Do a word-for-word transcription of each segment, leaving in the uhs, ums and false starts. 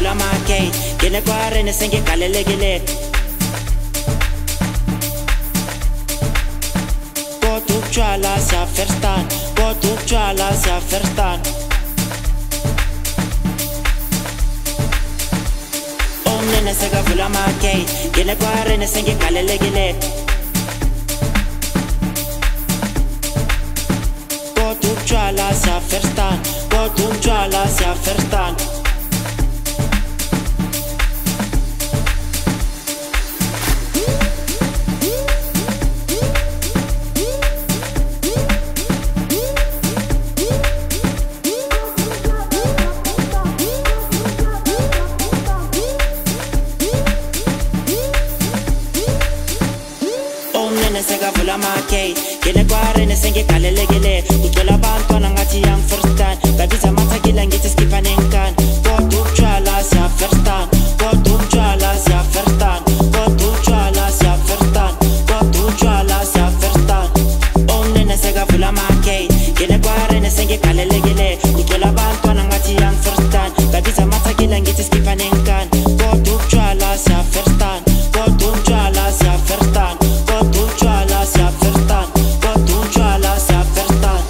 sekavula ama-gate ngene kwarene sengigalelekile kodwa ukutshwala siyaferstan kodwa ukutshwala siyaferstan omnene sekavula ama-gate ngene kwarene sengigalelekile kodwa ukutshwala siyaferstan kodwa ukutshwala siyaferstan sekavula ama-gate ngene kwarene sengigalelekile kugcwele abantwana ngathi young firstan ngabiza amathakila ngithi sikhipha nenkani kodwa ukutshwala siyaferstan kodwa ukutshwala siyaferstan kodwa ukutshwala siyaferstan kodwa ukutshwala siyaferstan omnene sekavula ama-gate ngene kwarene sengigalelekile kugcwele abantwana ngathi young firstan ngabiza amathakila ngithi sikhipha nenkani kodwa ukutshwala siyaferstan kodwa ukutshwala siyaferstan kodwa ukutshwala siyaferstan kodwa ukutshwala siyaferstan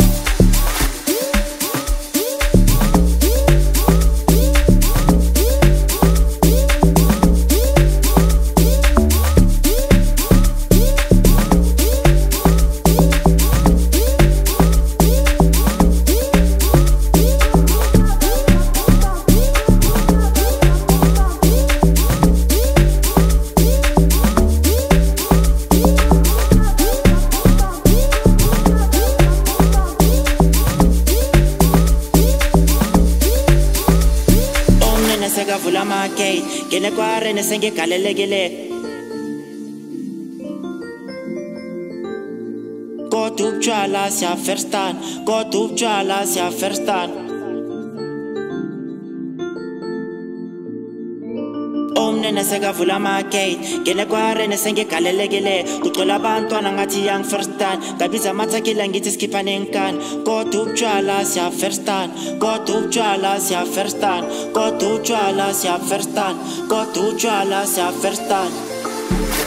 sekavula ama-gate ngene kwarene sengigalelekile kodwa ukutshwala siyaferstan kodwa ukutshwala siyaferstan omnene sekavula ama-gate ngene kwarene sengigalelekile kugcwele abantwana ngathi young firstan ngabiza amathakila ngithi sikhipha nenkani kodwa ukutshwala siyaferstan kodwa ukutshwala siyaferstan kodwa ukutshwala siyaferstan kodwa ukutshwala siyaferstan